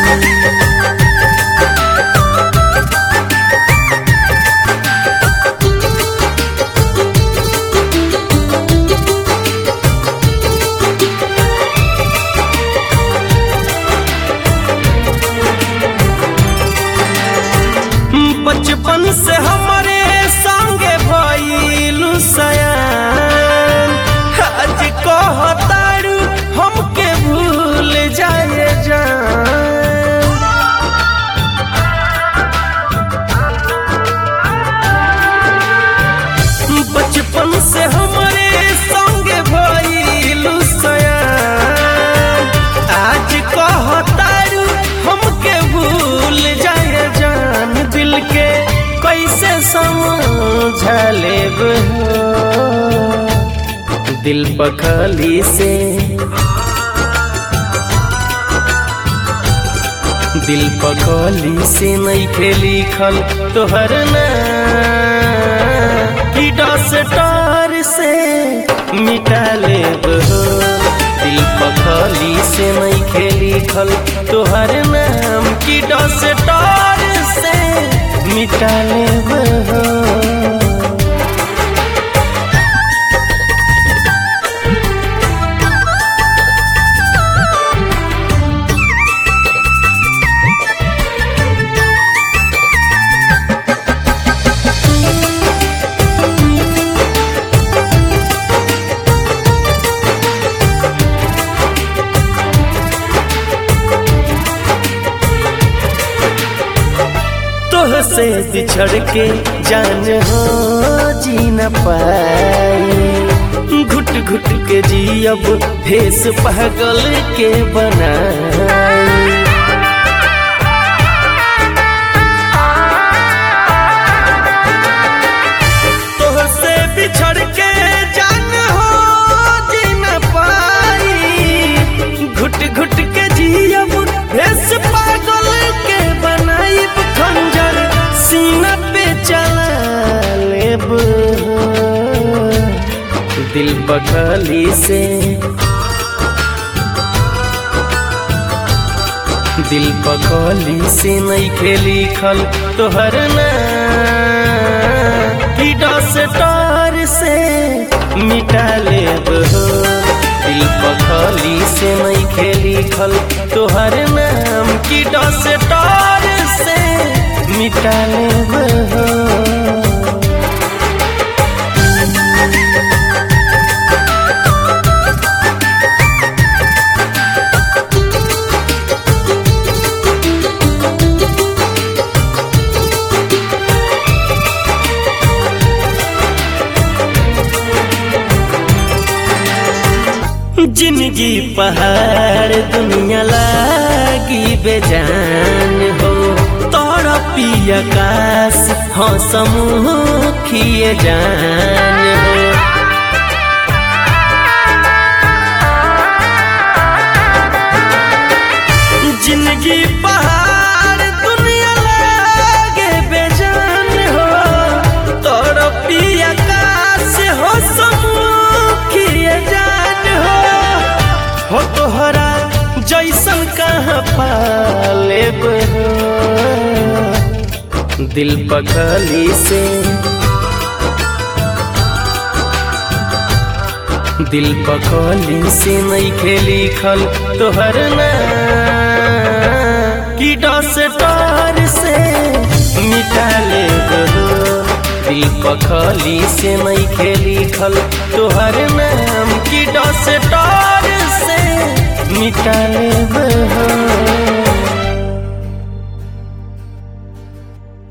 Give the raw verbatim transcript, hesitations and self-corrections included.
बचपन से हमारे संगे भइलू सयान, आज कहतारू हमके भूल जाए जान। बचपन से हमारे संगे भइलू सयान, आज कहतारू हमके भूल जाए जान। दिल के कैसे समझ लेब हो, दिल पखली से दिल पखली से नइखे लिखल तोहर नाम, कि डॉक्टर से मिटा लेब हो। दिल पखली से नइखे लिखल तोहर नाम, कि डॉक्टर से मिटा लेब हो। से बिछड़ के जान हो जी न पाई, घुट घुट के जी अब भेस पागल के बनाई। तोह से बिछड़ के जान हो जी न पाई, घुट घुट के जी अब भेस पागल के बनाई। खंजर सीना पे चला लेब, दिल पखली से दिल पखली से नइखे लिखल तोहर नाम, कि डॉक्टर से मिटा लेब हो। दिल पखली से नइखे लिखल तोहर नाम, कि डॉक्टर से मिटा लेब हो। जिंदगी पहाड़ दुनिया लागी बेजान हो, तोरा पिया आकाश हाँ समूखिए जान हो। जिंदगी पहाड़ दुनिया लागे बेजान हो, तोरा पिया आकाश हो समूखिए जान हो। हो तोहरा जैसन कहाँ पालेब हो, दिल पखली से दिल पखली से नइखे लिखल तोहर नाम, कि डॉक्टर से मिटा लेब हो। दिल पखली से नइखे लिखल तोहर नाम,